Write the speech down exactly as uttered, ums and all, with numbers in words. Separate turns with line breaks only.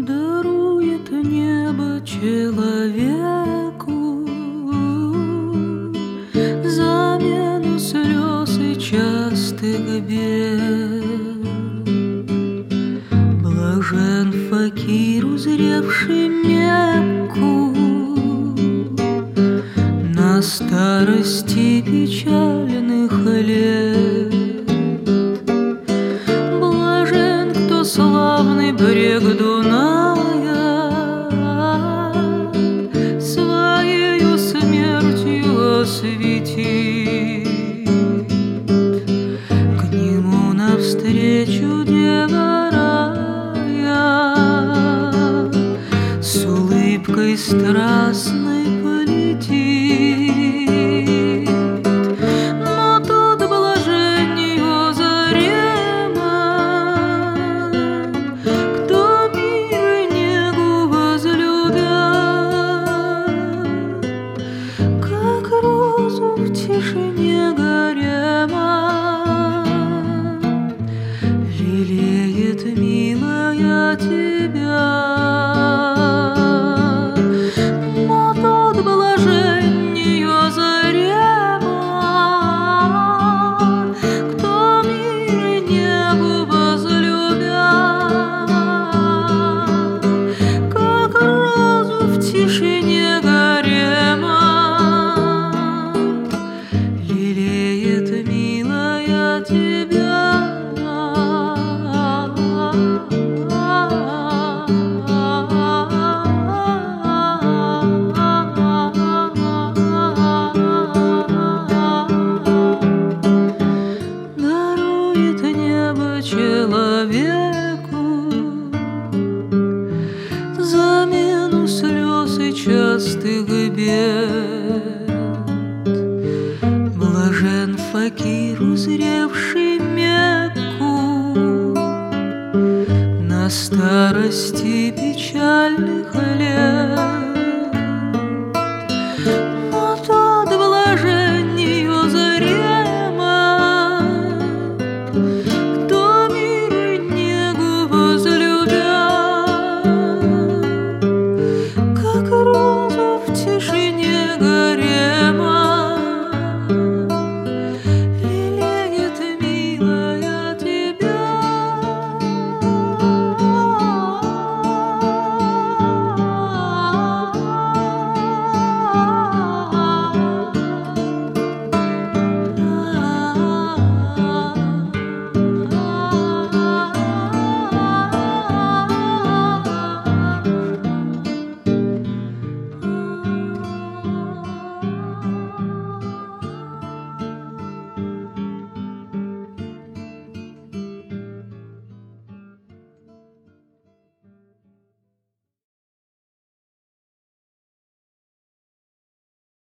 дарует небо человеку замену слез и частых бед. Блажен факир, узревший Мекку на старости печальных лет. Блажен, кто славный брег Дуная своею смертью осветит. К нему навстречу дева рая с улыбкой страстной полетит. Но тот блаженней Озарема, кто мир и негу возлюбят, как розу в тишине гарема лелеет милая тебя. Человеку замену слез и частых бед. Блажен факир, узревший Мекку на старости печальных